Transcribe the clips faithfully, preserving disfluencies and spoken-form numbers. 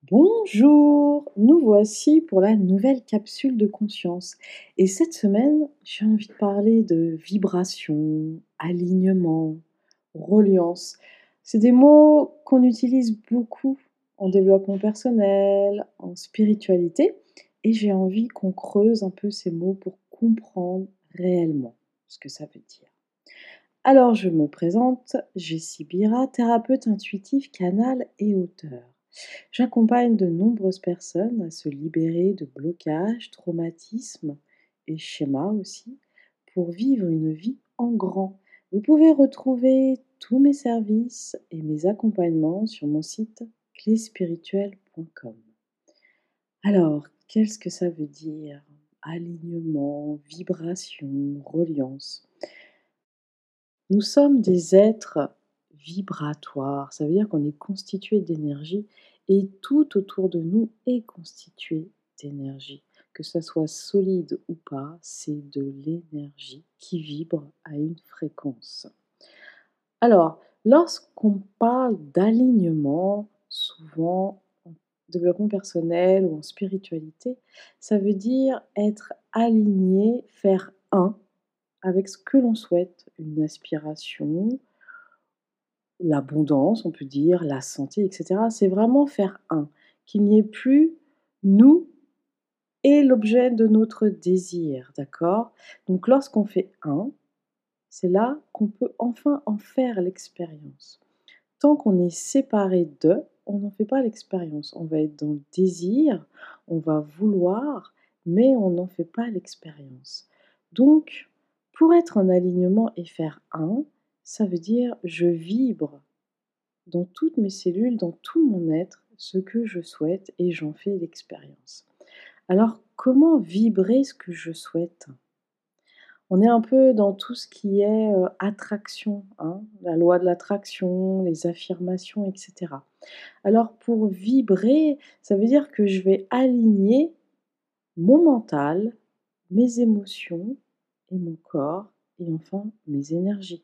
Bonjour, nous voici pour la nouvelle capsule de conscience. Et cette semaine, j'ai envie de parler de vibration, alignement, reliance. C'est des mots qu'on utilise beaucoup en développement personnel, en spiritualité, et j'ai envie qu'on creuse un peu ces mots pour comprendre réellement ce que ça veut dire. Alors, je me présente, Jessie Bira, thérapeute intuitif, canal et auteur. J'accompagne de nombreuses personnes à se libérer de blocages, traumatismes et schémas aussi pour vivre une vie en grand. Vous pouvez retrouver tous mes services et mes accompagnements sur mon site clé spirituelle point com. Alors, qu'est-ce que ça veut dire? Alignement, vibration, reliance. Nous sommes des êtres vibratoires, ça veut dire qu'on est constitué d'énergie et tout autour de nous est constitué d'énergie. Que ça soit solide ou pas, c'est de l'énergie qui vibre à une fréquence. Alors, lorsqu'on parle d'alignement, souvent en développement personnel ou en spiritualité, ça veut dire être aligné, faire un avec ce que l'on souhaite, une aspiration, l'abondance, on peut dire, la santé, et cetera. C'est vraiment faire un, qu'il n'y ait plus nous et l'objet de notre désir, d'accord? Donc lorsqu'on fait un, c'est là qu'on peut enfin en faire l'expérience. Tant qu'on est séparé d'eux, on n'en fait pas l'expérience. On va être dans le désir, on va vouloir, mais on n'en fait pas l'expérience. Donc, pour être en alignement et faire un, ça veut dire je vibre dans toutes mes cellules, dans tout mon être, ce que je souhaite et j'en fais l'expérience. Alors, comment vibrer ce que je souhaite? On est un peu dans tout ce qui est euh, attraction, hein, la loi de l'attraction, les affirmations, et cetera. Alors pour vibrer, ça veut dire que je vais aligner mon mental, mes émotions et mon corps et enfin mes énergies.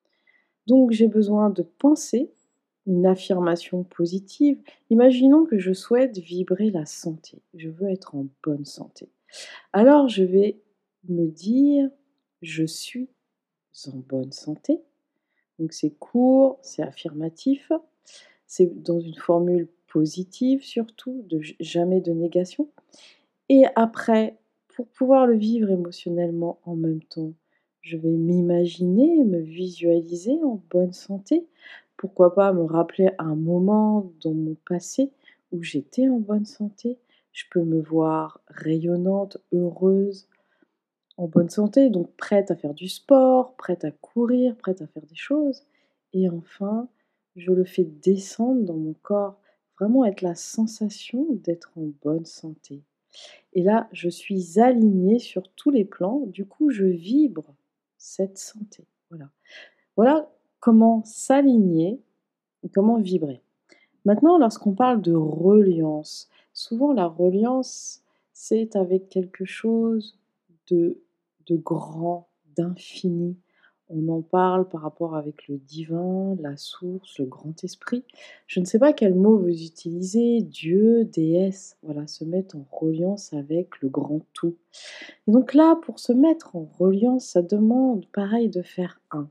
Donc j'ai besoin de penser une affirmation positive. Imaginons que je souhaite vibrer la santé. Je veux être en bonne santé. Alors je vais me dire je suis en bonne santé. Donc c'est court, c'est affirmatif, c'est dans une formule positive surtout, de j- jamais de négation. Et après, pour pouvoir le vivre émotionnellement en même temps, je vais m'imaginer, me visualiser en bonne santé. Pourquoi pas me rappeler un moment dans mon passé où j'étais en bonne santé. Je peux me voir rayonnante, heureuse, en bonne santé, donc prête à faire du sport, prête à courir, prête à faire des choses. Et enfin, je le fais descendre dans mon corps, vraiment être la sensation d'être en bonne santé. Et là, je suis alignée sur tous les plans, du coup, je vibre cette santé. Voilà. Voilà comment s'aligner et comment vibrer. Maintenant, lorsqu'on parle de reliance, souvent la reliance, c'est avec quelque chose de, de grand, d'infini. On en parle par rapport avec le divin, la source, le grand esprit. Je ne sais pas quel mot vous utilisez, Dieu, déesse, voilà, se mettre en reliance avec le grand tout. Et donc là, pour se mettre en reliance, ça demande pareil de faire un.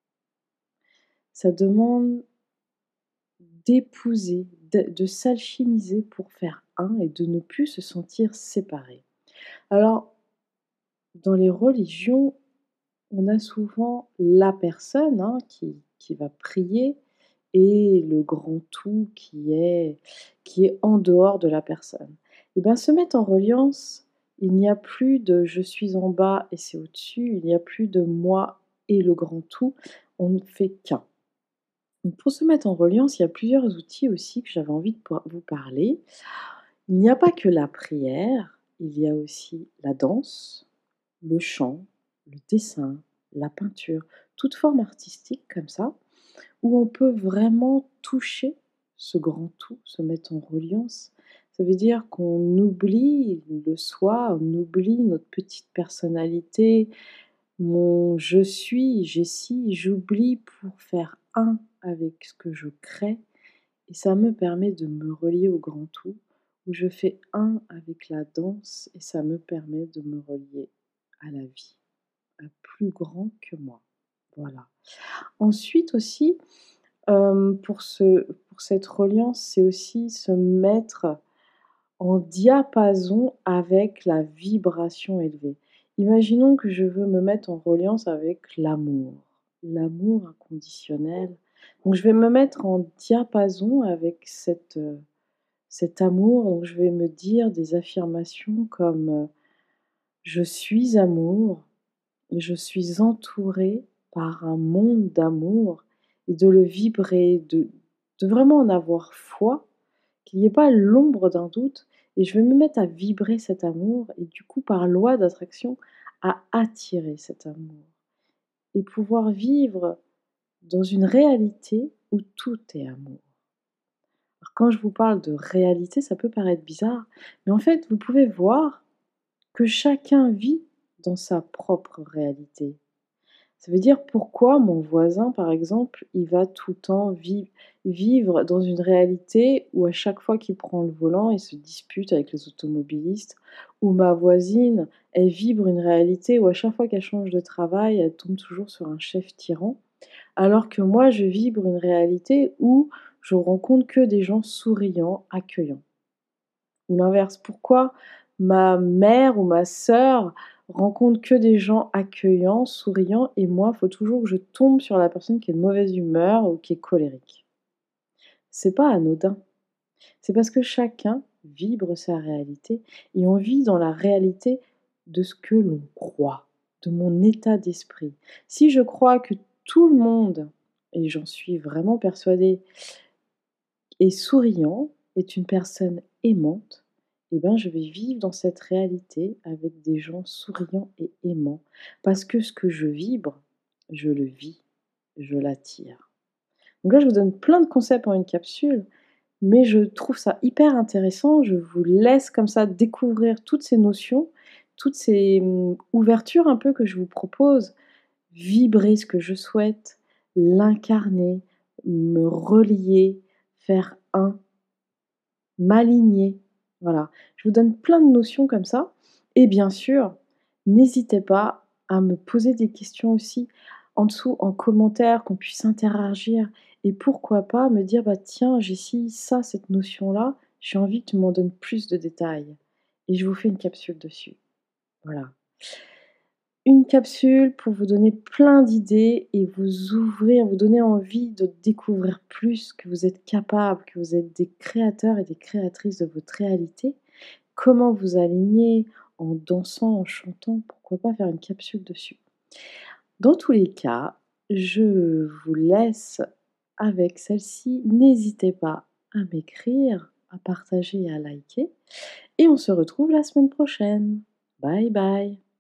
Ça demande d'épouser, de, de s'alchimiser pour faire un et de ne plus se sentir séparé. Alors, dans les religions, on a souvent la personne hein, qui, qui va prier et le grand tout qui est, qui est en dehors de la personne. Et bien, se mettre en reliance, il n'y a plus de je suis en bas et c'est au-dessus, il n'y a plus de moi et le grand tout, on ne fait qu'un. Donc pour se mettre en reliance, il y a plusieurs outils aussi que j'avais envie de po- vous parler. Il n'y a pas que la prière, il y a aussi la danse, le chant, le dessin, la peinture, toute forme artistique comme ça, où on peut vraiment toucher ce grand tout, se mettre en reliance. Ça veut dire qu'on oublie le soi, on oublie notre petite personnalité, mon je suis, Jessie, j'oublie pour faire un avec ce que je crée et et ça me permet de me relier au grand tout, où je fais un avec la danse et ça me permet de me relier à la vie, à plus grand que moi. Voilà. Ensuite aussi, hem, pour ce pour cette reliance, c'est aussi se mettre en diapason avec la vibration élevée. Imaginons que je veux me mettre en reliance avec l'amour, l'amour inconditionnel. Donc je vais me mettre en diapason avec cette, heu, cet amour, donc je vais me dire des affirmations comme, heu: «Je suis amour, je suis entourée par un monde d'amour» et de le vibrer, de de vraiment en avoir foi, qu'il n'y ait pas l'ombre d'un doute et je vais me mettre à vibrer cet amour et du coup, par loi d'attraction, à attirer cet amour et pouvoir vivre dans une réalité où tout est amour. Alors quand je vous parle de réalité, ça peut paraître bizarre, mais en fait, vous pouvez voir que chacun vit dans sa propre réalité. Ça veut dire pourquoi mon voisin, par exemple, il va tout le temps vi vivre dans une réalité où à chaque fois qu'il prend le volant, il se dispute avec les automobilistes, ou ma voisine, elle vibre une réalité où à chaque fois qu'elle change de travail, elle tombe toujours sur un chef tyran, alors que moi je vibre une réalité où je rencontre que des gens souriants, accueillants. Ou l'inverse, pourquoi ma mère ou ma sœur rencontre que des gens accueillants, souriants et moi, il faut toujours que je tombe sur la personne qui est de mauvaise humeur ou qui est colérique? C'est pas anodin. C'est parce que chacun vibre sa réalité et on vit dans la réalité de ce que l'on croit, de mon état d'esprit. Si je crois que tout le monde, et j'en suis vraiment persuadée, est souriant, est une personne aimante, eh ben, je vais vivre dans cette réalité avec des gens souriants et aimants. Parce que ce que je vibre, je le vis, je l'attire. Donc là, je vous donne plein de concepts en une capsule, mais je trouve ça hyper intéressant. Je vous laisse comme ça découvrir toutes ces notions, toutes ces mmh, ouvertures un peu que je vous propose. Vibrer ce que je souhaite, l'incarner, me relier, faire un, m'aligner. Voilà, je vous donne plein de notions comme ça et bien sûr, n'hésitez pas à me poser des questions aussi en dessous en commentaire, qu'on puisse interagir et pourquoi pas me dire: «Bah tiens, Jessie, ça, cette notion-là, j'ai envie que tu m'en donnes plus de détails» et je vous fais une capsule dessus. Voilà. Une capsule pour vous donner plein d'idées et vous ouvrir, vous donner envie de découvrir plus que vous êtes capable, que vous êtes des créateurs et des créatrices de votre réalité. Comment vous aligner en dansant, en chantant, pourquoi pas faire une capsule dessus. Dans tous les cas, je vous laisse avec celle-ci. N'hésitez pas à m'écrire, à partager et à liker et on se retrouve la semaine prochaine. Bye bye.